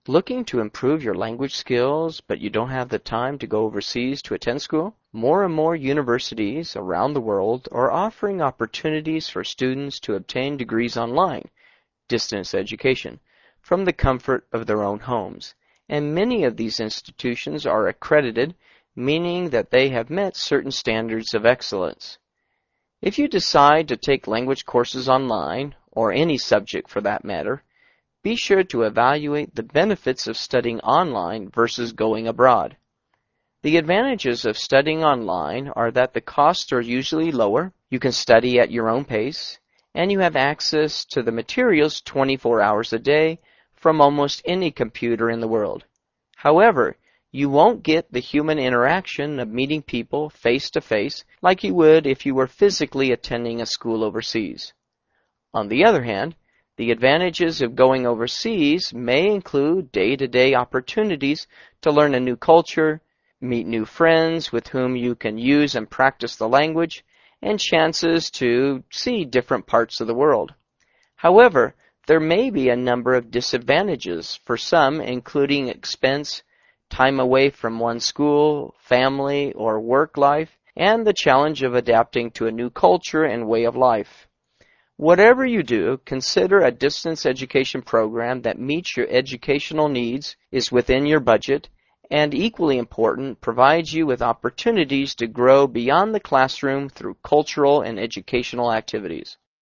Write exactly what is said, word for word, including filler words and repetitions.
Looking to improve your language skills, but you don't have the time to go overseas to attend school? More and more universities around the world are offering opportunities for students to obtain degrees online, distance education, from the comfort of their own homes. And many of these institutions are accredited, meaning that they have met certain standards of excellence. If you decide to take language courses online, or any subject for that matter, be sure to evaluate the benefits of studying online versus going abroad. The advantages of studying online are that the costs are usually lower, you can study at your own pace, and you have access to the materials twenty-four hours a day from almost any computer in the world. However, you won't get the human interaction of meeting people face to face like you would if you were physically attending a school overseas. On the other hand, the advantages of going overseas may include day-to-day opportunities to learn a new culture, meet new friends with whom you can use and practice the language, and chances to see different parts of the world. However, there may be a number of disadvantages for some, including expense, time away from one's school, family, or work life, and the challenge of adapting to a new culture and way of life. Whatever you do, consider a distance education program that meets your educational needs, is within your budget, and equally important, provides you with opportunities to grow beyond the classroom through cultural and educational activities.